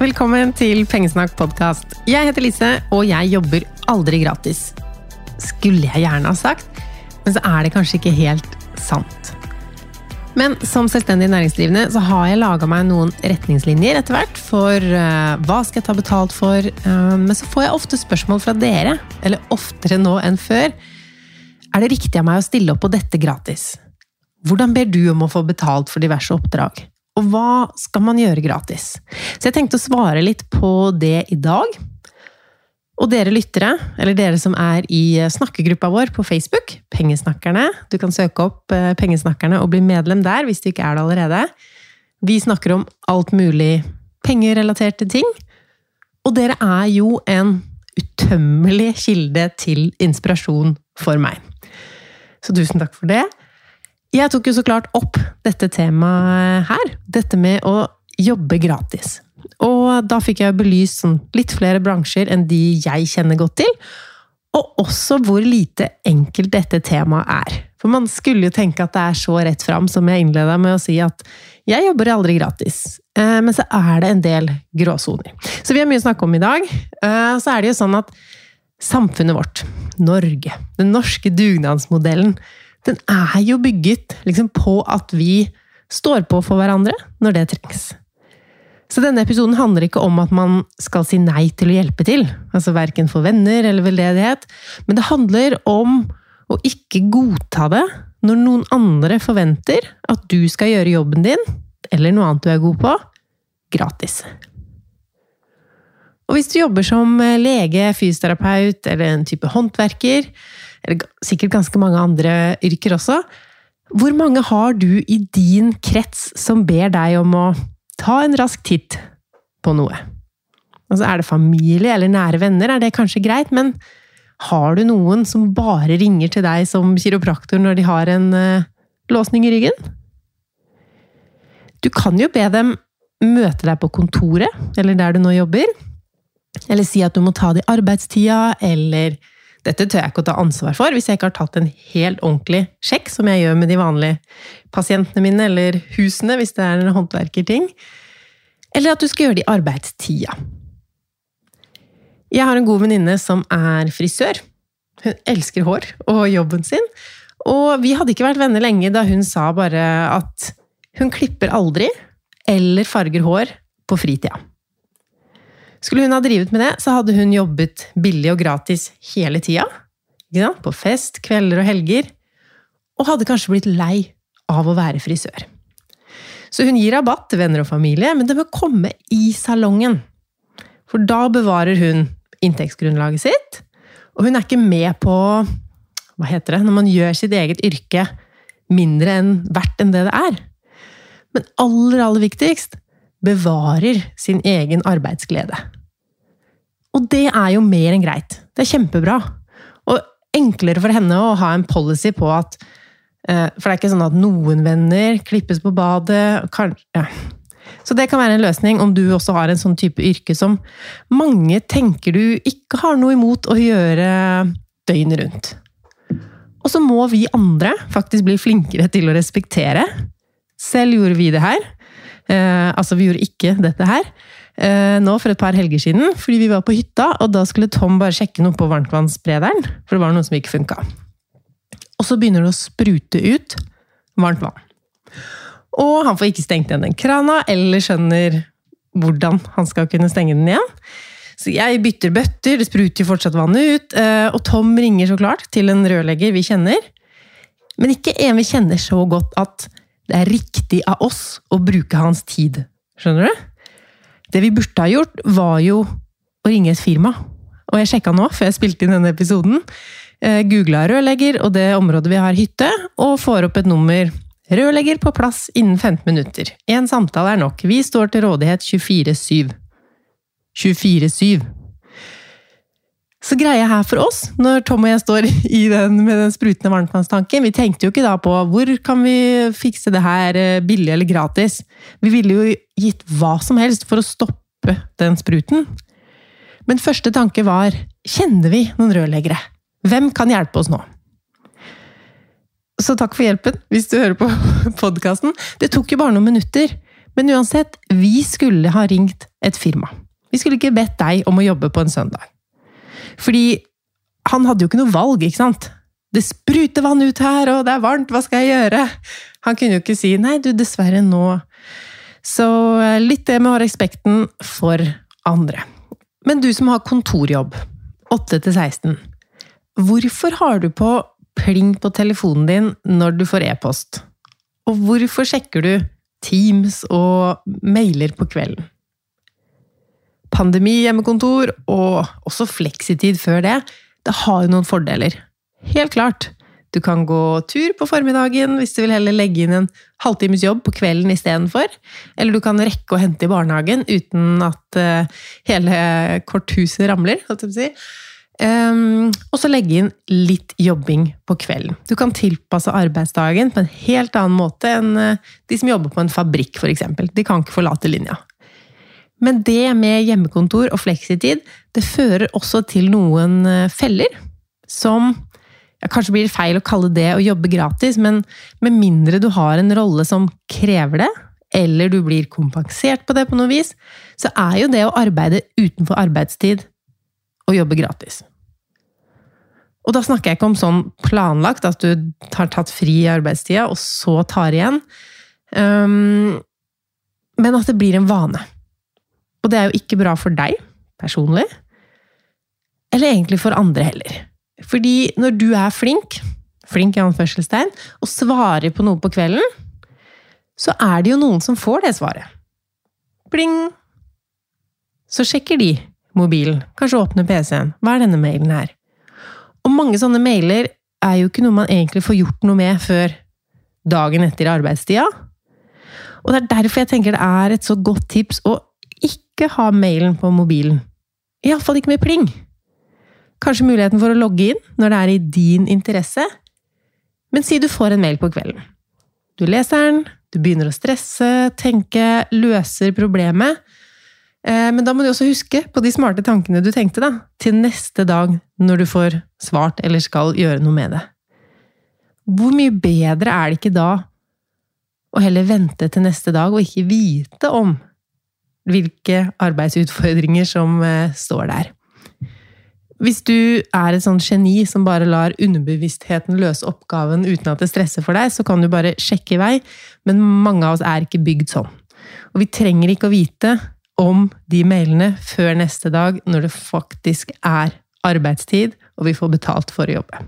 Velkommen til Pengesnakk podcast. Jeg heter Lise, og jeg jobber aldri gratis. Skulle jeg gjerne ha sagt, men så det kanskje ikke helt sant. Men som selvstendig næringsdrivende så har jeg laget meg noen retningslinjer etter hvert for hva skal jeg ta betalt for, men så får jeg ofte spørsmål fra dere, eller oftere nå enn før. Det riktig av meg å stille opp på dette gratis? Hvordan ber du om å få betalt for diverse oppdrag? Og hva skal man gjøre gratis? Så jeg tenkte å svare litt på det i dag. Og dere lyttere, eller dere som i snakkegruppa vår på Facebook, Pengesnakkerne, du kan søke opp Pengesnakkerne og bli medlem der hvis du ikke det allerede. Vi snakker om alt mulig pengerelaterte ting, og dere jo en utømmelig kilde til inspirasjon for meg. Så tusen takk for det. Jeg tok jo så klart opp dette temaet her, dette med å jobbe gratis. Og da fikk jeg belyst litt flere bransjer enn de jeg kjenner godt til, og også hvor lite enkelt dette temaet For man skulle jo tenke at det så rett frem, som jeg innledet med å si at jeg jobber aldri gratis, men så det en del gråsoner. Så vi har mye å snakke om i dag. Så det jo sånn at samfunnet vårt, Norge, den norske dugnadsmodellen, den jo bygget liksom på at vi står på for hverandre når det trengs. Så denne episoden handler ikke om at man skal si nei til å hjelpe til, altså hverken for venner eller veldedighet, men det handler om å ikke godta det når noen andre forventer at du skal gjøre jobben din, eller noe annet du god på, gratis. Og hvis du jobber som lege, fysioterapeut eller en type håndverker, eller sikkert ganske mange andre yrker også, hvor mange har du i din krets som ber deg om å ta en rask titt på noe? Altså det familie eller nære venner, det kanskje greit, men har du noen som bare ringer til deg som kiropraktor når de har en låsning i ryggen? Du kan jo be dem møte deg på kontoret, eller der du nå jobber, eller si at du må ta det i arbeidstida, eller dette tør jeg ikke å ta ansvar for hvis jeg ikke har tatt en helt ordentlig sjekk, som jeg gjør med de vanlige pasientene mine, eller husene, hvis det en håndverkerting. Eller at du skal gjøre det i arbeidstida. Jeg har en god venninne som frisør. Hun elsker hår og jobben sin. Og vi hadde ikke vært venner lenge da hun sa bare at hun klipper aldri, eller farger hår på fritida. Skulle hun ha drivet med det, så hadde hun jobbet billig og gratis hele tida, på fest, kvelder og helger, og hadde kanskje blitt lei av å være frisør. Så hun gir rabatt til venner og familie, men det må komme i salongen. For da bevarer hun inntektsgrunnlaget sitt, og hun ikke med på, hva heter det, når man gjør sitt eget yrke mindre verdt enn det det Men aller viktigst, bevarer sin egen arbeidsglede. Og det jo mer enn greit. Det kjempebra. Og enklere for henne å ha en policy på at, for det ikke sånn at noen venner klippes på badet, kanskje. Så det kan være en løsning om du også har en sånn type yrke som mange tenker du ikke har noe imot å gjøre døgnet rundt. Og så må vi andre faktisk bli flinkere til å respektere. Selv gjorde vi det her. Altså vi gjorde ikke dette her nå for et par helger siden, fordi vi var på hytta, og da skulle Tom bare sjekke noe på varmtvannssprederen, for det var noe som ikke funket. Og så begynner det å sprute ut varmt vann. Og han får ikke stengt igjen den krana, eller skjønner hvordan han skal kunne stenge den igjen. Så jeg bytter bøtter, det spruter fortsatt vannet ut, og Tom ringer så klart til en rørlegger vi kjenner, men ikke en vi kjenner så godt at det riktig av oss å bruke hans tid. Skjønner du? Det vi burde ha gjort var jo å ringe et firma. Og jeg sjekket nå, før jeg spilte inn denne episoden, googlet rørlegger og det området vi har hytte, og får opp et nummer rørlegger på plass innen 15 minutter. En samtale nok. Vi står til rådighet 24/7. 24/7. Så greia her for oss, når Tom og jeg står med den sprutende varmtvannstanken, vi tenkte jo ikke da på hvor kan vi fikse det her billig eller gratis. Vi ville jo gitt hva som helst for å stoppe den spruten. Men første tanke var, kjenner vi noen rørleggere? Hvem kan hjelpe oss nå? Så takk for hjelpen, hvis du hører på podcasten. Det tok jo bare noen minutter, Men uansett, vi skulle ha ringt et firma. Vi skulle ikke bedt deg om å jobbe på en søndag. Fordi han hadde jo ikke noe valg, ikke sant? Det spruter vann ut her, og det varmt, hva skal jeg gjøre? Han kunne jo ikke si, nei, du, dessverre nå. Så litt det med å ha respekten for andre. Men du som har kontorjobb, 8-16, hvorfor har du på pling på telefonen din når du får e-post? Og hvorfor sjekker du Teams og mailer på kvelden? Pandemi, hjemmekontor og også fleksitid før det, det har jo noen fordeler. Helt klart. Du kan gå tur på formiddagen hvis du vil heller legge inn en halvtimes jobb på kvelden i stedet for. Eller du kan rekke å hente i barnehagen uten at hele korthuset ramler, holdt jeg på å si. Og så legge inn litt jobbing på kvelden. Du kan tilpasse arbeidsdagen på en helt annen måte enn de som jobber på en fabrikk, for eksempel. De kan ikke forlate linja. Men det med hjemmekontor og fleksitid, det fører også til noen feller, som kanskje blir feil å kalle det å jobbe gratis, men med mindre du har en rolle som krever det, eller du blir kompensert på det på noe vis, så er jo det å arbeide utenfor arbeidstid å jobbe gratis. Og da snakker jeg ikke om sånn planlagt, at du har tatt fri i arbeidstida, og så tar igjen, men at det blir en vane. Og det er jo ikke bra for deg, personlig, eller egentlig for andre heller. Fordi når du er flink i anførselstegn, og svarer på noe på kvelden, så er det jo noen som får det svaret. Bling! Så sjekker de mobilen, kanskje åpner PC-en. Hva er denne mailen her? Og mange sånne mailer er jo ikke noe man egentlig får gjort noe med før dagen etter arbeidstida. Og det er derfor jeg tenker det er et så godt tips å ikke ha mailen på mobilen. I alle fall ikke med pling. Kanskje muligheten for å logge inn når det er i din interesse. Men si du får en mail på kvelden. Du leser den, du begynner å stresse, tenke, løser problemet. Men da må du også huske på de smarte tankene du tenkte da, til neste dag når du får svart eller skal gjøre noe med det. Hvor mye bedre er det ikke da å heller vente til neste dag og ikke vite om hvilke arbeidsutfordringer som står der? Hvis du er et sånn geni som bare lar underbevisstheten løse oppgaven uten at det stresser for deg, så kan du bare sjekke i vei, men mange av oss er ikke bygd sånn. Og vi trenger ikke å vite om de mailene før neste dag, når det faktisk er arbeidstid, og vi får betalt for å jobbe.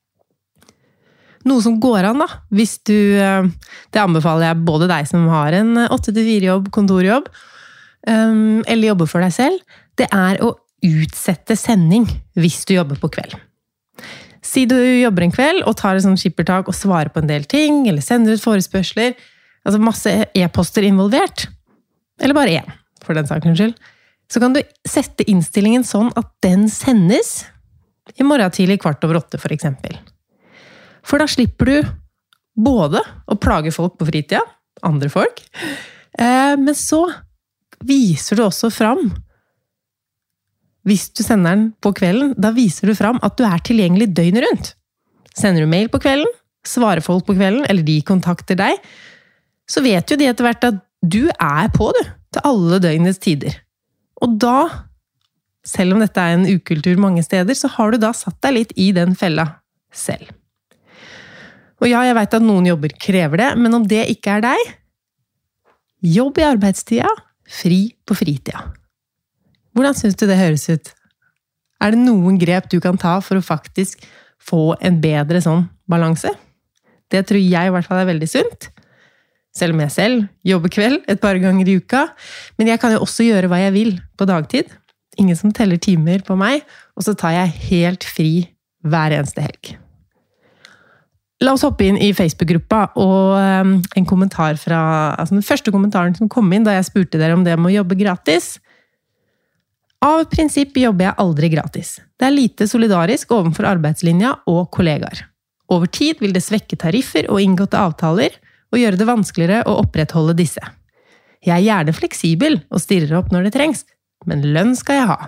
Noe som går an da, hvis du, det anbefaler jeg både deg som har en 8-4-jobb, kontorjobb, eller jobber for deg selv, det er å utsette sending hvis du jobber på kveld. Si du jobber en kveld og tar et sånn skippertak og svarer på en del ting, eller sender ut forespørsler, altså masse e-poster involvert, eller bare en, for den sakens skyld, så kan du sette innstillingen sånn at den sendes i morgen tidlig 7:15 for eksempel. For da slipper du både å plage folk på fritida, andre folk, men så viser du også fram. Hvis du sender den på kvelden, da viser du fram at du er tilgjengelig døgnet rundt. Sender du mail på kvelden, svarer folk på kvelden, eller de kontakter deg, så vet jo de etter hvert at du er på, du, til alle døgnets tider. Og da, selv om dette er en ukultur mange steder, så har du da satt deg litt i den fella selv. Og ja, jeg vet at noen jobber krever det, men om det ikke er deg, jobb i arbeidstida, fri på fritida. Hvordan synes du det høres ut? Er det noen grep du kan ta for å faktisk få en bedre sånn balanse? Det tror jeg i hvert fall er veldig sunt. Selv om jeg selv jobber kveld et par ganger i uka. Men jeg kan jo også gjøre hva jeg vil på dagtid. Ingen som teller timer på meg. Og så tar jeg helt fri hver eneste helg. La oss hoppe inn i Facebook-gruppa, og en kommentar fra, altså den første kommentaren som kom inn da jeg spurte dere om det med å jobbe gratis. Av prinsipp jobber jeg aldri gratis. Det er lite solidarisk overfor arbeidslinja og kollegaer. Over tid vil det svekke tariffer og inngåtte avtaler, og gjøre det vanskeligere å opprettholde disse. Jeg er gjerne fleksibel og stirrer opp når det trengs, men lønn skal jeg ha.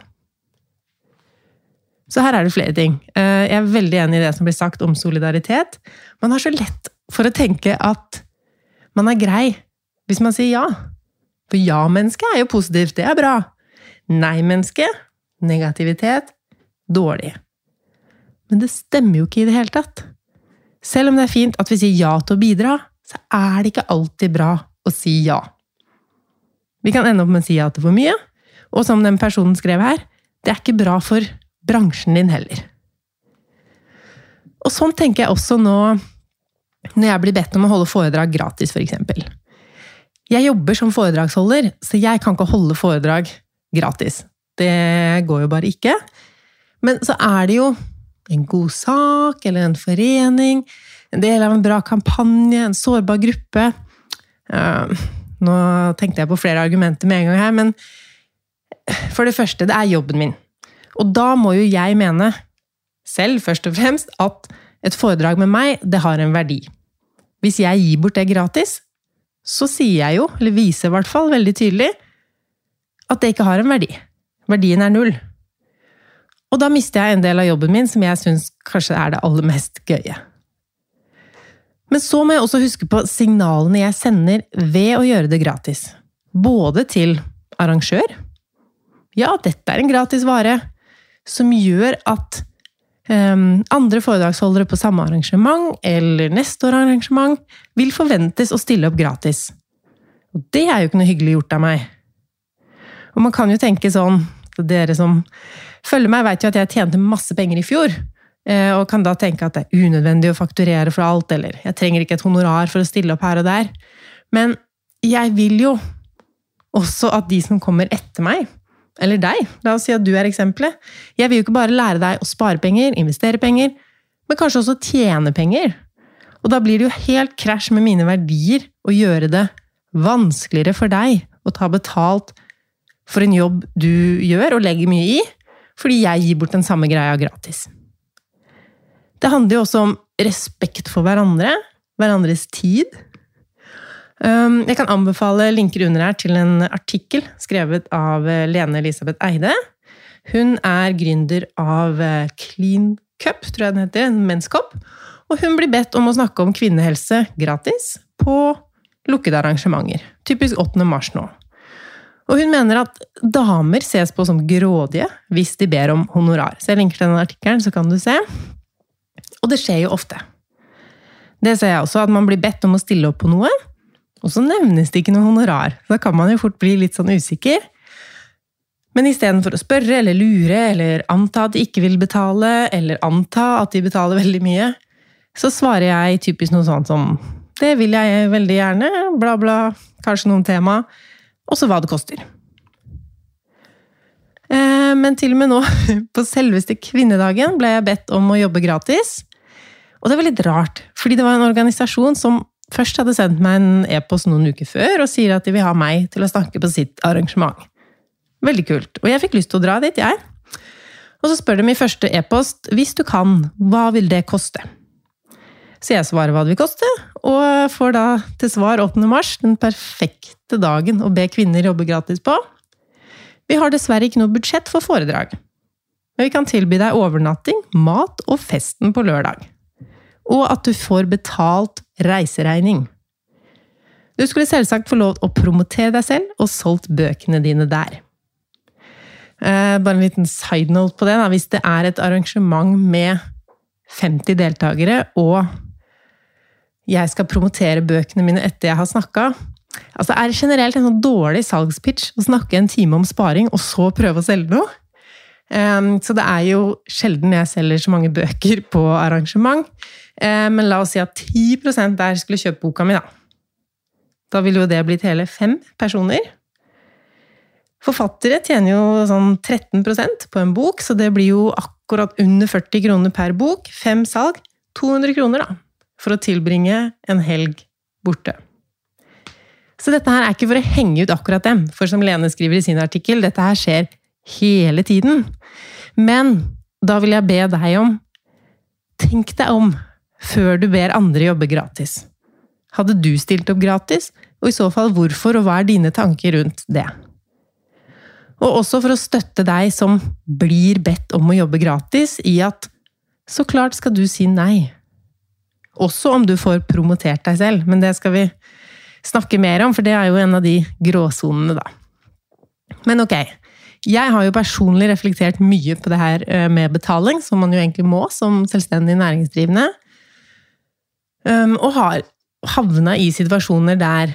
Så her er det flere ting. Jeg er veldig enig i det som blir sagt om solidaritet. Man har så lett for å tenke at man er grei hvis man sier ja. For ja-menneske jo positivt, det bra. Nei-menneske, negativitet, dårlig. Men det stemmer jo ikke i det hele tatt. Selv om det fint at vi sier ja til å bidra, så det ikke alltid bra å si ja. Vi kan ende opp med å si ja til for mye, og som den personen skrev her, det ikke bra for bransjen din heller. Og sånn tenker jeg også nå, når jeg blir bedt om å holde foredrag gratis, for eksempel. Jeg jobber som foredragsholder, så jeg kan ikke holde foredrag gratis. Det går jo bare ikke. Men så det jo en god sak, eller en forening, en del av en bra kampanje, en sårbar gruppe. Nå tenkte jeg på flere argumenter med en gang her, men for det første, det jobben min. Og da må jo jeg mene, selv først og fremst, at et foredrag med meg, det har en verdi. Hvis jeg gir bort det gratis, så sier jeg jo, eller viser I hvert fall veldig tydelig, at det ikke har en verdi. Verdien 0. Og da mister jeg en del av jobben min, som jeg synes kanskje det aller mest gøye. Men så må jeg også huske på signalene jeg sender ved å gjøre det gratis. Både til arrangør. Ja, dette en gratis vare, som gjør at andre foredragsholdere på samme arrangement, eller neste år arrangement, vil forventes å stille opp gratis. Og det jo ikke noe hyggelig gjort av meg. Og man kan jo tenke sånn, dere som følger meg vet jo at jeg tjente masse penger I fjor, og kan da tenke at det unødvendig å fakturere for alt, eller jeg trenger ikke et honorar for å stille opp her og der. Men jeg vil jo også at de som kommer etter meg, eller deg, la oss si at du eksempelet. Jeg vil jo ikke bare lære deg å spare penger, investere penger, men kanskje også tjene penger. Og da blir det jo helt krasj med mine verdier å gjøre det vanskeligere for deg å ta betalt for en jobb du gjør og legger mye I, fordi jeg gir bort den samme greia gratis. Det handler jo også om respekt for hverandre, hverandres tid. Jeg kan anbefale linker under her til en artikkel skrevet av Lene Elisabeth Eide. Hun gründer av Clean Cup, tror jeg den heter, en menskopp. Og hun blir bedt om å snakke om kvinnehelse gratis på lukkede arrangementer. Typisk 8. mars nå. Og hun mener at damer ses på som grådige hvis de ber om honorar. Så jeg linker til denne artikkelen, så kan du se. Og det skjer jo ofte. Det ser jeg også, at man blir bedt om å stille opp på noe, og så nevnes det ikke noe honorar. Da kan man jo fort bli litt sånn usikker. Men I stedet for å spørre, eller lure, eller anta at de ikke vil betale, eller anta at de betaler veldig mye, så svarer jeg typisk noe sånt som det vil jeg veldig gjerne, bla bla, kanskje noen tema, og så hva det koster. Men til og med nå, på selveste kvinnedagen, ble jeg bedt om å jobbe gratis. Og det var litt rart, fordi det var en organisasjon som først hadde sendt meg en e-post noen uker før, og sier at de vil ha meg til å snakke på sitt arrangement. Veldig kult. Og jeg fikk lyst til å dra dit, jeg. Og så spør de I første e-post, hvis du kan, hva vil det koste? Så jeg svarer hva det vil koste, og får da til svar 8. mars, den perfekte dagen å be kvinner jobbe gratis på. Vi har dessverre ikke noe budsjett for foredrag. Men vi kan tilby deg overnatting, mat og festen på lørdag. Og at du får betalt reiseregning. Du skulle selvsagt få lov å promotere deg selv og solgt bøkene dine der. Bare en liten side note på det. Hvis det et arrangement med 50 deltakere, og jeg skal promotere bøkene mine etter jeg har snakket, altså det generelt en sånn dårlig salgspitch å snakke en time om sparing, og så prøve å selge noe. Så det jo sjelden jeg selger så mange bøker på arrangement, men la oss si at 10% der skulle kjøpe boka mi da. Da ville jo det blitt hele 5 personer. Forfattere tjener jo sånn 13% på en bok, så det blir jo akkurat under 40 kroner per bok, 5 salg, 200 kroner da, for å tilbringe en helg borte. Så dette her ikke for å henge ut akkurat dem, for som Lene skriver I sin artikkel, dette her skjer hele tiden. Men da vil jeg be deg om, tenk deg om før du ber andre jobbe gratis. Hadde du stilt opp gratis? Og I så fall hvorfor, og hva dine tanker rundt det? Og også for å støtte deg som blir bedt om å jobbe gratis, I at så klart skal du si nei. Også om du får promotert deg selv, men det skal vi snakke mer om, for det jo en av de gråsonene da. Men ok, jeg har jo personlig reflektert mye på det her med betaling, som man jo egentlig må som selvstendig næringsdrivende, og har havnet i situasjoner der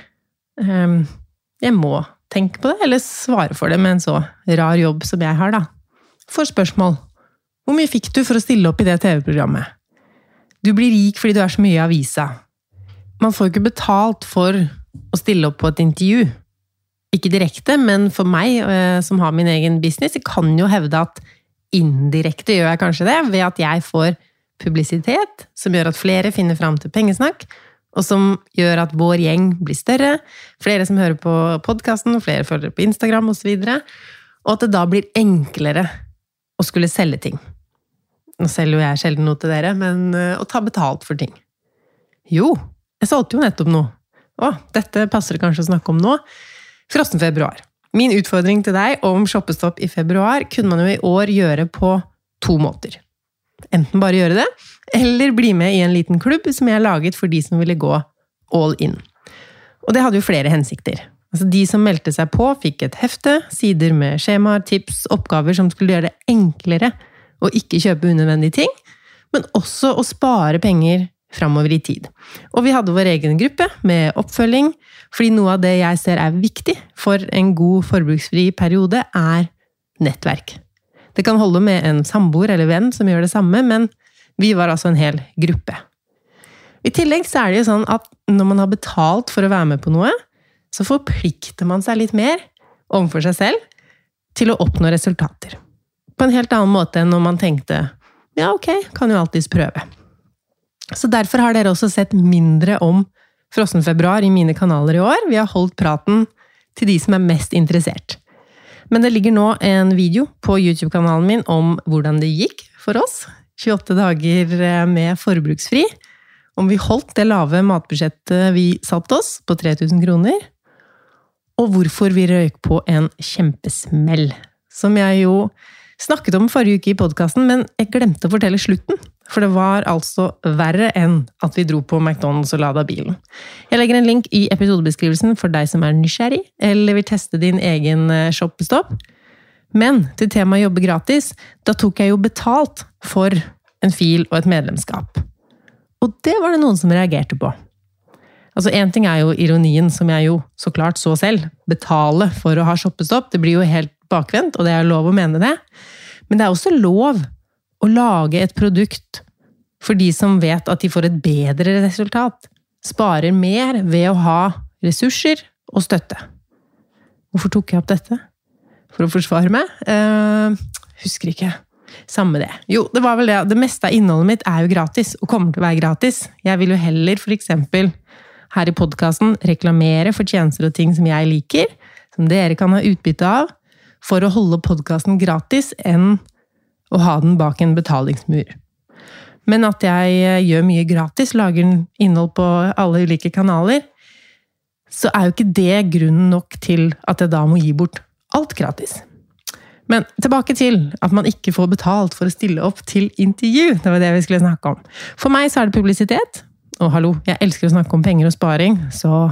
jeg må tenke på det, eller svare for det med en så rar jobb som jeg har da. For spørsmål, hvor mye fikk du for å stille opp i det TV-programmet? Du blir rik fordi du så mye i avisa. Man får ikke betalt for å stille opp på et intervju. Ikke direkte, men for meg som har min egen business, jeg kan jo hevde at indirekte gjør jeg kanskje det, ved at jeg får publisitet, som gjør at flere finner frem til pengesnakk, og som gjør at vår gjeng blir større, flere som hører på podcasten, flere følger på Instagram og så videre, og at det da blir enklere å skulle selge ting. Nå selger jo jeg sjelden noe til dere, men å ta betalt for ting. Jo, jeg solgte jo nettopp noe. Dette passer det kanskje å snakke om nå. Frossen februar. Min utfordring til deg om shoppestopp i februar kunne man jo i år gjøre på 2 måter. Enten bare gjøre det, eller bli med i en liten klubb som jeg har laget for de som ville gå all in. Og det hadde jo flere hensikter. Altså de som meldte seg på fikk et hefte, sider med skjemaer, tips, oppgaver som skulle gjøre det enklere å ikke kjøpe unødvendige ting, men også å spare penger fremover i tid. Og vi hadde vår egen gruppe med oppfølging, fordi noe av det jeg ser viktig for en god forbruksfri periode nettverk. Det kan holde med en samboer eller venn som gjør det samme, men vi var altså en hel gruppe. I tillegg så det jo sånn at når man har betalt for å være med på noe, så forplikter man seg litt mer overfor seg selv til å oppnå resultater. På en helt annen måte enn når man tenkte, ja ok, kan jo alltids prøve. Så derfor har dere også sett mindre om Frossen februar i mine kanaler i år. Vi har holdt praten til de som mest interessert. Men det ligger nå en video på YouTube-kanalen min om hvordan det gikk for oss. 28 dager med forbruksfri. Om vi holdt det lave matbudsjettet vi satt oss på 3000 kroner. Og hvorfor vi røyk på en kjempesmell. Som jeg jo snakket om forrige uke i podcasten, men jeg glemte å fortelle slutten. For det var altså verre enn at vi dro på McDonald's og ladet bilen. Jeg legger en link i episodebeskrivelsen for deg som nysgjerrig, eller vil teste din egen shoppestopp. Men til temaet jobbe gratis, da tok jeg jo betalt for en fil og et medlemskap. Og det var det noen som reagerte på. Altså en ting jo ironien som jeg jo så klart så selv, betale for å ha shoppestopp, det blir jo helt bakvendt, og det lov å mene det. Men det også lov å lage et produkt for de som vet at de får et bedre resultat, sparer mer ved å ha ressurser og støtte. Hvorfor tok jeg opp dette? For å forsvare meg? Husker ikke. Samme det. Jo, det var vel det. Det meste av innholdet mitt jo gratis, og kommer til å være gratis. Jeg vil jo heller for eksempel her i podcasten reklamere for tjenester og ting som jeg liker, som dere kan ha utbytte av, for å holde podcasten gratis enn å ha den bak en betalingsmur. Men at jeg gjør mye gratis, lager innhold på alle ulike kanaler, så jo ikke det grunnen nok til at jeg da må gi bort alt gratis. Men tilbake til at man ikke får betalt for å stille opp til intervju. Det var det vi skulle snakke om. For meg så det publisitet. Og hallo, jeg elsker å snakke om penger og sparing, så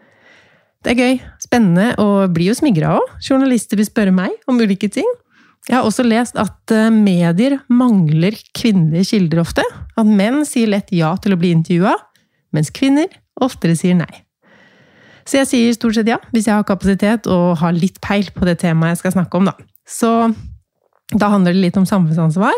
det gøy, spennende, og blir jo smigret også. Journalister vil spørre meg om ulike ting. Jeg har også lest at medier mangler kvinnelige kilder ofte. At menn sier lett ja til å bli intervjuet, mens kvinner oftere sier nei. Så jeg sier stort sett ja, hvis jeg har kapasitet og har litt peil på det temaet jeg skal snakke om da. Så da handler det litt om samfunnsansvar.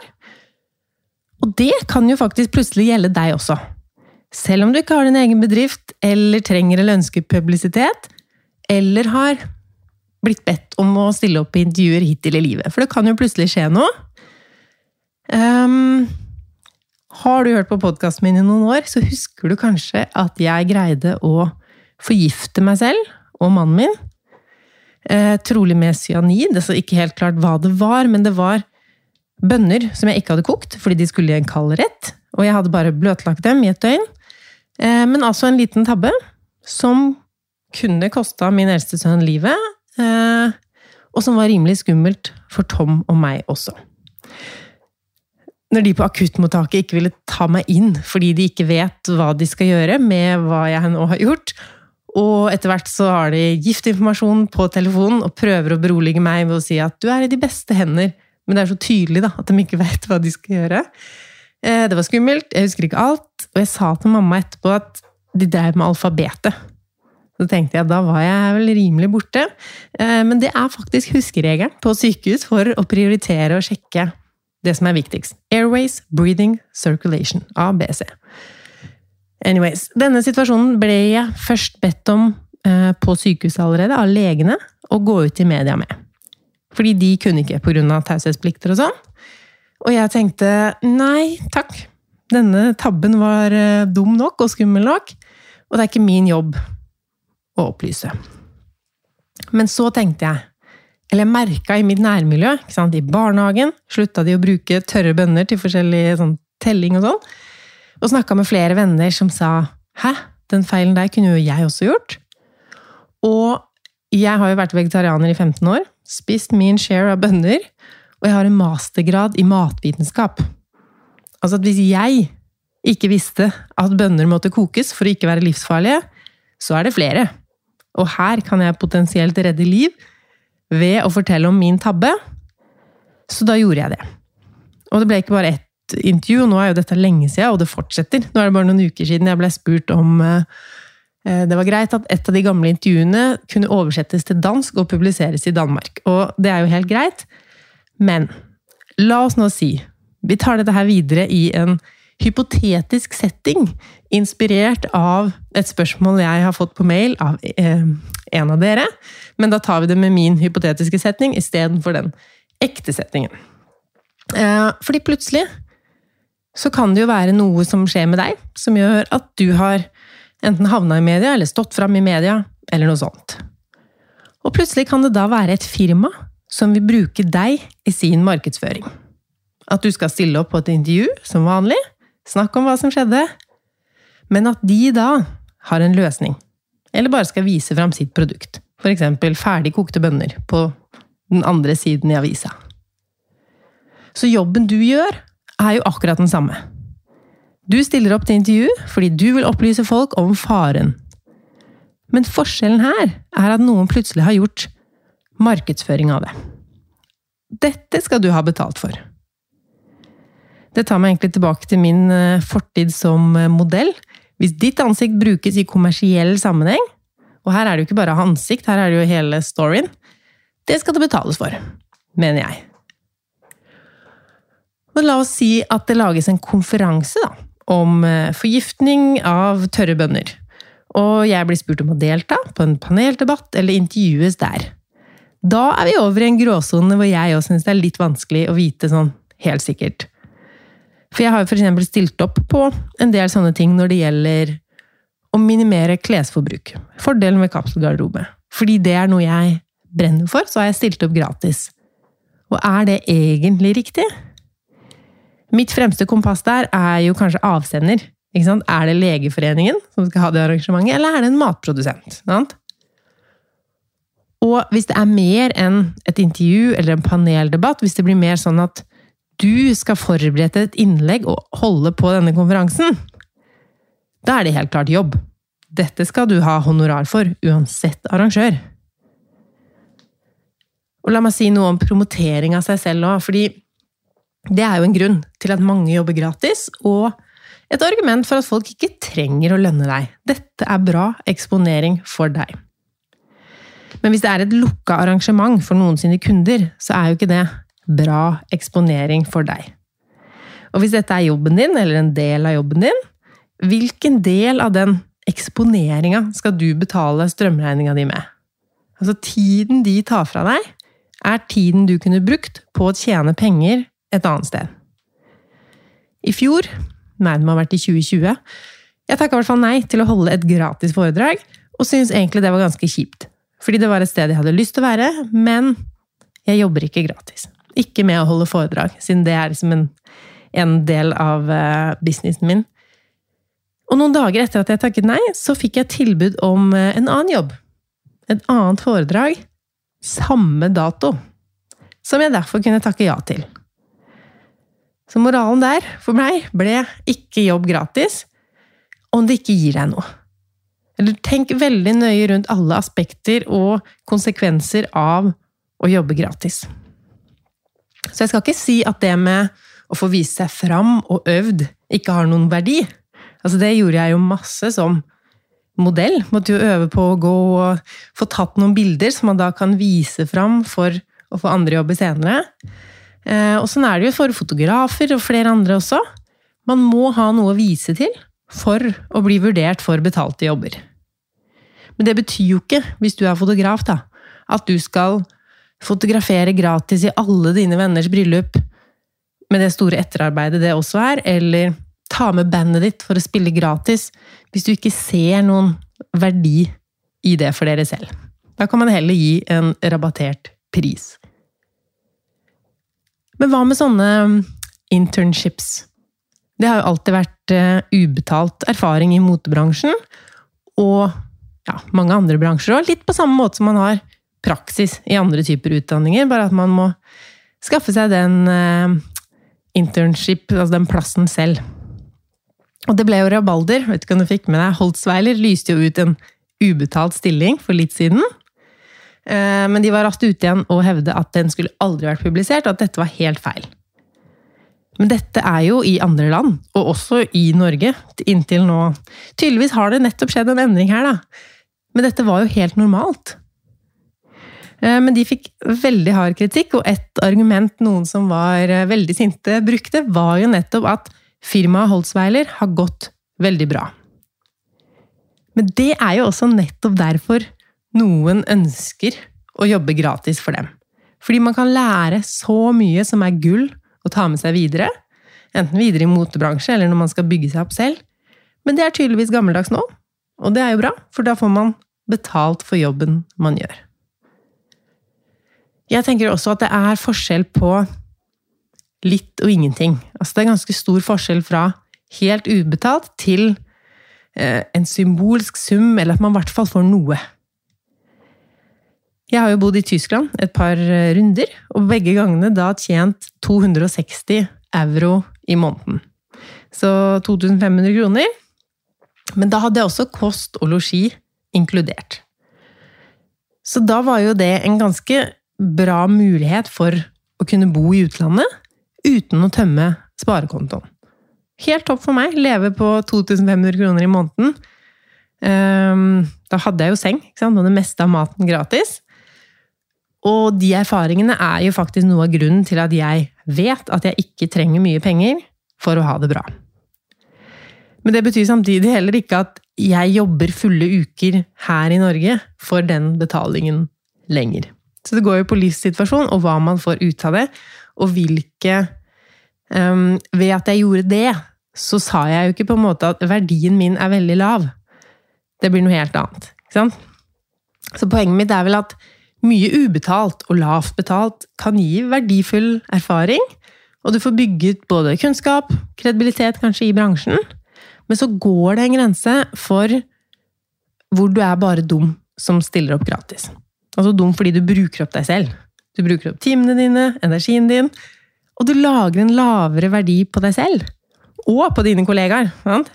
Og det kan jo faktisk plutselig gjelde deg også. Selv om du ikke har din egen bedrift, eller trenger eller ønsker publisitet, eller har blitt bedt om å stille opp i intervjuer hittil i livet. For det kan jo plutselig skje noe. Har du hørt på podcasten min i noen år, så husker du kanskje at jeg greide å forgifte meg selv og mannen min. Trolig med cyanid, så ikke helt klart hva det var, men det var bønner som jeg ikke hadde kokt, fordi de skulle i en kald rett, og jeg hadde bare bløtlagt dem i et døgn. Men altså en liten tabbe, som kunne koste min eldste sønn livet, og som var rimelig skummelt for Tom og meg også. Når de på akuttmottaket ikke ville ta meg inn, fordi de ikke vet hva de skal gjøre med hva jeg nå har gjort, Og etter hvert så har de giftinformasjon på telefonen og prøver å berolige meg ved å si at du i de beste hender, men det så tydelig da, at de ikke vet hva de skal gjøre. Det var skummelt, jeg husker ikke alt, og jeg sa til mamma etterpå at de drev med alfabetet. Så tenkte jeg, da var jeg vel rimelig borte. Men det faktisk huskeregelen på sykehus for å prioritere og sjekke det som viktigst. Airways, breathing, circulation, A, B, C. Anyways, denne situasjonen ble jeg først bedt om på sykehuset allerede av legene å gå ut i media med. Fordi de kunne ikke på grunn av taushetsplikter og sånn. Og jeg tenkte, nei, takk. Denne tabben var dum nok og skummel nok, og det ikke min jobb å opplyse. Men så tenkte jeg, eller jeg merket i mitt nærmiljø, ikke sant, i barnehagen, sluttet de å bruke tørre bønner til forskjellig sånn, telling og sånn, og snakket med flere venner som sa, hæ, den feilen der kunne jo jeg også gjort. Og jeg har jo vært vegetarianer i 15 år, spist min share av bønner, og jeg har en mastergrad i matvitenskap. Altså at hvis jeg ikke visste at bønner måtte kokes for å ikke være livsfarlige, så det flere. Og her kan jeg potensielt redde liv ved å fortelle om min tabbe. Så da gjorde jeg det. Og det ble ikke bare ett intervju, og nå jo dette lenge siden, og det fortsetter. Nå det bare noen uker siden jeg ble spurt om det var greit at et av de gamle intervjuene kunne oversettes til dansk og publiseres i Danmark. Og det jo helt greit. Men la oss nå si, vi tar dette her videre i en hypotetisk setting, inspirert av et spørsmål jeg har fått på mail av en av dere, men da tar vi det med min hypotetiske setning i stedet for den ekte settingen. Fordi plutselig så kan det jo være noe som skjer med deg, som gjør at du har enten havnet i media, eller stått frem i media, eller noe sånt. Og plutselig kan det da være et firma som vil bruke deg i sin markedsføring. At du skal stille opp på et intervju, som vanlig, snakke om hva som skjedde, men at de da har en løsning, eller bare skal vise frem sitt produkt. For eksempel ferdig kokte bønner på den andre siden i avisa. Så jobben du gjør, jo akkurat den samme. Du stiller opp til intervju fordi du vil opplyse folk om faren. Men forskjellen her at noen plutselig har gjort markedsføring av det. Dette skal du ha betalt for. Det tar meg egentlig tilbake til min fortid som modell. Hvis ditt ansikt brukes i kommersiell sammenheng, og her det jo ikke bare ansikt, her det jo hele storyen, det skal det betales for, mener jeg. Og la oss si at det lages en konferanse da, om forgiftning av tørre bønner. Og jeg blir spurt om å delta på en paneldebatt eller intervjues der. Da vi over i en gråzone hvor jeg også synes det litt vanskelig å vite sånn helt sikkert. For jeg har jo for eksempel stilt opp på en del sånne ting når det gjelder å minimere klesforbruk. Fordelen med kapselgarderobe. Fordi det noe jeg brenner for, så har jeg stilt opp gratis. Og det egentlig riktig? Mitt fremste kompass der jo kanskje avsender. Ikke sant? Det Legeforeningen som skal ha det arrangementet, eller det en matprodusent? Sant? Og hvis det mer enn et intervju eller en paneldebatt, hvis det blir mer sånn at du skal forberede et innlegg og holde på denne konferansen, da det helt klart jobb. Dette skal du ha honorar for, uansett arrangør. Og la meg si noe om promotering av seg selv også, fordi det jo en grunn til at mange jobber gratis, og et argument for at folk ikke trenger å lønne deg. Dette bra eksponering for deg. Men hvis det et lukket arrangement for noen sine kunder, så jo ikke det bra eksponering for deg. Og hvis dette jobben din, eller en del av jobben din, hvilken del av den eksponeringen skal du betale strømregningen din med? Altså tiden de tar fra deg, tiden du kunne brukt på å tjene penger et annet sted. I fjor, det må ha vært i 2020, jeg takket I hvert fall nei til å holde et gratis foredrag, og synes egentlig det var ganske kjipt. Fordi det var et sted jeg hadde lyst til å være, men jeg jobber ikke gratis. Ikke med å holde foredrag, siden det liksom en del av businessen min. Og noen dager etter at jeg takket nei, så fikk jeg tilbud om en annen jobb. Et annet foredrag, samme dato, som jeg derfor kunne takke ja til. Så moralen der, for meg, ble ikke jobb gratis, om det ikke gir deg noe. Eller tenk veldig nøye rundt alle aspekter og konsekvenser av å jobbe gratis. Så jeg skal ikke si at det med å få vise seg fram og øvd ikke har noen verdi. Altså det gjorde jeg jo masse som modell. Måtte jo øve på å gå og få tatt noen bilder som man da kan vise fram for å få andre jobber senere. Og sånn det jo for fotografer og flere andre også. Man må ha noe å vise til for å bli vurdert for betalte jobber. Men det betyr jo ikke, hvis du fotograf da, at du skal fotografere gratis i alle dine venners bryllup med det store etterarbeidet det også eller ta med bandet ditt for å spille gratis hvis du ikke ser noen verdi i det for dere selv. Da kan man heller gi en rabattert pris. Men hva med sånne internships? Det har jo alltid vært ubetalt erfaring i motebransjen, og mange andre bransjer også, litt på samme måte som man har praksis i andre typer utdanninger, bare at man må skaffe seg den internship, altså den plassen selv. Og det ble jo rabalder, vet ikke om du fikk med deg, Holtzweiler lyste jo ut en ubetalt stilling for litt siden, men de var raskt ute igjen og hevde at den skulle aldri vært publisert, og at dette var helt feil. Men dette jo i andre land, og også i Norge, inntil nå. Tydeligvis har det nettopp skjedd en endring her da. Men dette var jo helt normalt. Men de fikk veldig hard kritikk, og et argument noen som var veldig sinte brukte, var jo nettopp at firmaet Holtzweiler har gått veldig bra. Men det jo også nettopp derfor noen ønsker å jobbe gratis for dem. Fordi man kan lære så mye som gull å ta med seg videre, enten videre i motebransje eller når man skal bygge seg opp selv. Men det tydeligvis gammeldags nå, og det jo bra, for da får man betalt for jobben man gjør. Jeg tenker også at det forskjell på litt og ingenting. Altså det ganske stor forskjell fra helt ubetalt til en symbolsk sum, eller at man i hvert fall får noe. Jeg har jo bodd i Tyskland et par runder, og begge gangene da tjent 260 euro i måneden. Så 2500 kroner. Men da hadde jeg også kost og logi inkludert. Så da var jo det en ganske bra mulighet for å kunne bo i utlandet, uten å tømme sparekontoen. Helt topp for meg, leve på 2500 kroner i måneden. Da hadde jeg jo seng, ikke sant? Og det meste av maten gratis. Og de erfaringene jo faktisk noe av grunnen til at jeg vet at jeg ikke trenger mye penger for å ha det bra. Men det betyr samtidig heller ikke at jeg jobber fulle uker her i Norge for den betalingen lenger. Så det går jo på livssituasjon og hva man får ut av det, og hvilke ved at jeg gjorde det, så sa jeg jo ikke på en måte at verdien min veldig lav. Det blir noe helt annet, ikke sant? Så poenget mitt vel at mye ubetalt og lavt betalt kan gi verdifull erfaring, og du får bygget både kunnskap, kredibilitet kanskje i bransjen, men så går det en grense for hvor du bare dum som stiller opp gratis. Altså dum fordi du bruker opp deg selv. Du bruker opp timene dine, energien din, og du lager en lavere verdi på deg selv, og på dine kollegaer. Sant?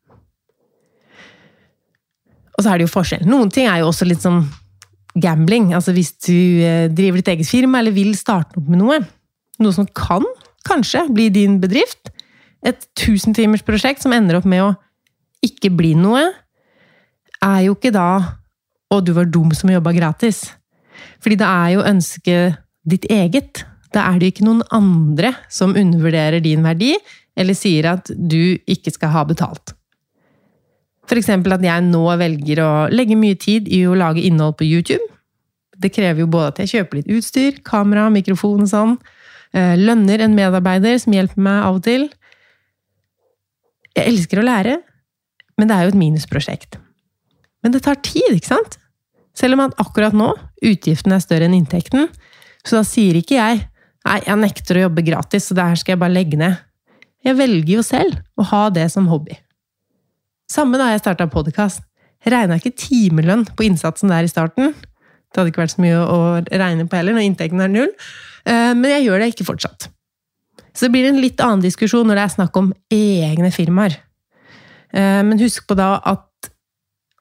Og så det jo forskjell. Noen ting jo også litt sånn gambling. Altså hvis du driver ditt eget firma, eller vil starte opp med noe som kan kanskje bli din bedrift, et 1000-timers prosjekt som ender opp med å ikke bli noe, jo ikke da og du var dum som jobbet gratis. Fordi det jo ønsket ditt eget. Da det ikke noen andre som undervurderer din verdi, eller sier at du ikke skal ha betalt. For eksempel at jeg nå velger å legge mye tid i å lage innhold på YouTube. Det krever jo både at jeg kjøper litt utstyr, kamera, mikrofon og sånn, lønner en medarbeider som hjelper meg av og til. Jeg elsker å lære, men det jo et minusprosjekt. Men det tar tid, ikke sant? Selv om at akkurat nå, utgiften større enn inntekten, så da sier ikke jeg, nei, jeg nekter å jobbe gratis, så det her skal jeg bare legge ned. Jeg velger jo selv å ha det som hobby. Samme da jeg startet podcast. Jeg regnet ikke timelønn på innsatsen der i starten. Det hadde ikke vært så mye å regne på heller, når inntekten 0. Men jeg gjør det ikke fortsatt. Så det blir en litt annen diskusjon når det snakk om egne firmaer. Men husk på da at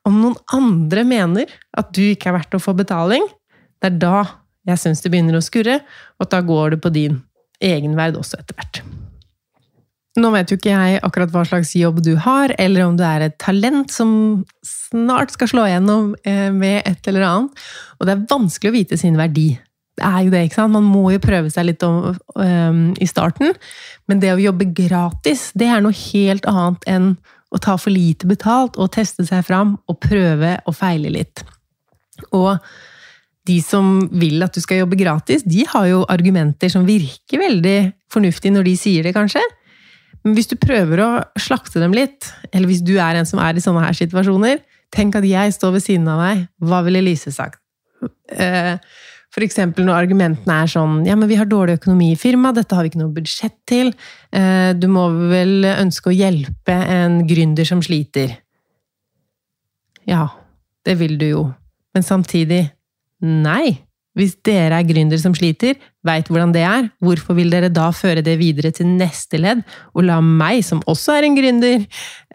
om noen andre mener at du ikke er verdt å få betaling, det da jeg synes det begynner å skurre, og da går det på din egenverd også etter hvert. Nå vet jo ikke jeg akkurat hva slags jobb du har, eller om du er et talent som snart skal slå gjennom med et eller annet, og det er vanskelig å vite sin verdi. Det er jo det, ikke sant? Man må jo prøve seg litt i starten, men det å jobbe gratis, det er noe helt annet enn å ta for lite betalt og teste seg fram og prøve og feile litt. Og de som vil at du skal jobbe gratis, de har jo argumenter som virker veldig fornuftige når de sier det, kanskje. Men hvis du prøver å slakte dem litt, eller hvis du er en som er i sånne her situasjoner, tenk at jeg står ved siden av deg. Hva ville Lise sagt? For eksempel når argumentene er sånn, ja, men vi har dårlig økonomi i firma, dette har vi ikke noe budsjett til, du må vel ønske å hjelpe en gründer som sliter. Ja, det vil du jo. Men samtidig, nei. Hvis dere er gründer som sliter, vet hvordan det er, hvorfor vil dere da føre det videre til neste ledd, og la meg, som også er en gründer,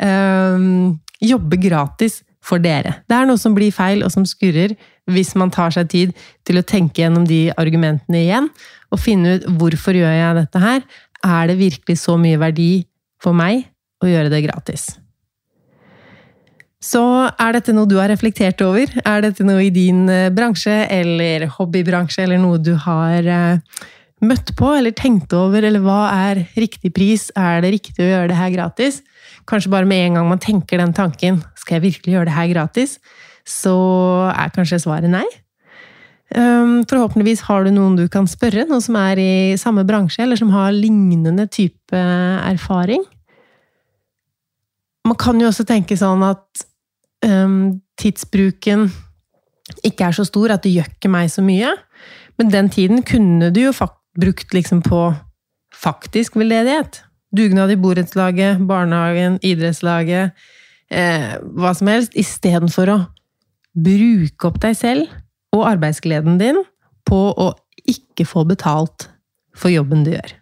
jobbe gratis for dere? Det er noe som blir feil og som skurrer, hvis man tar seg tid til å tenke gjennom de argumentene igjen, og finne ut hvorfor gjør jeg dette her? Er det virkelig så mye verdi for meg å gjøre det gratis? Så er dette noe du har reflektert over? Er dette noe i din bransje, eller hobbybransje, eller noe du har møtt på, eller tenkt over, eller hva er riktig pris? Er det riktig å gjøre det her gratis? Kanskje bare med en gang man tenker den tanken, skal jeg virkelig gjøre det her gratis? Så er kanskje svaret nei. Forhåpentligvis har du noen du kan spørre, noen som er i samme bransje, eller som har lignende type erfaring. Man kan jo også tenke sånn at tidsbruken ikke er så stor at det gjør ikke meg så mye, men den tiden kunne du jo brukt liksom på faktisk veldedighet. Dugnad i borettslaget, barnehagen, idrettslaget, hva som helst, i stedet for å bruke opp deg selv og arbeidsgleden din på å ikke få betalt for jobben du gjør.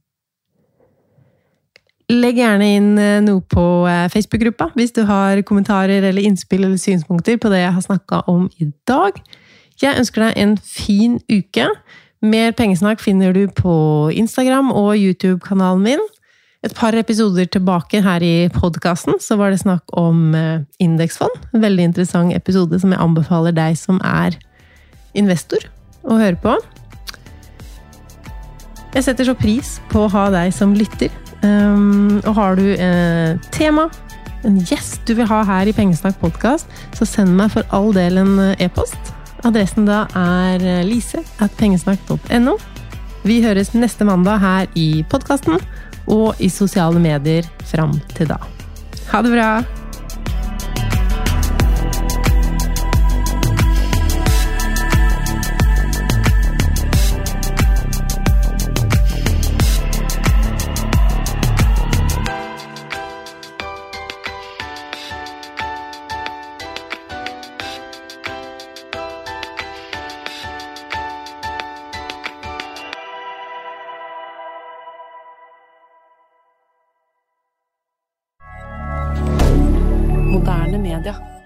Legg gjerne inn noe på Facebook-gruppa hvis du har kommentarer eller innspill eller synspunkter på det jeg har snakket om i dag. Jeg ønsker deg en fin uke. Mer pengesnakk finner du på Instagram og YouTube-kanalen min. Et par episoder tilbake her i podcasten så var det snakk om indeksfond. En veldig interessant episode som jeg anbefaler deg som er investor å høre på. Jeg setter så pris på å ha deg som lytter. Og har du et tema, en gjest du vil ha her i Pengesnakk podcast, så send meg for all del en e-post. Adressen da er lise@pengesnakk.no. Vi høres neste mandag her i podcasten og i sosiale medier fram til da. Ha det bra! Moderne media.